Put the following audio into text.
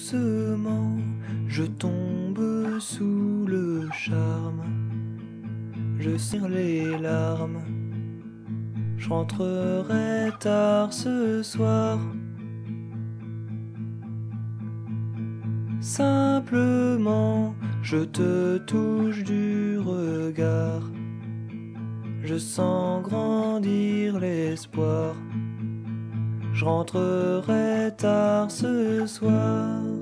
doucement, je tombe sous le charme. Je serre les larmes. Je rentrerai tard ce soir. Simplement, je te touche du regard. Je sens grandir l'espoir. Je rentrerai tard ce soir.